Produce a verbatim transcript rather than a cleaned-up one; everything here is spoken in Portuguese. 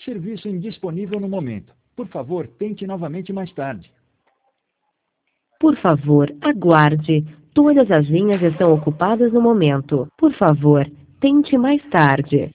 Serviço indisponível no momento. Por favor, tente novamente mais tarde. Por favor, aguarde. Todas as linhas estão ocupadas no momento. Por favor, tente mais tarde.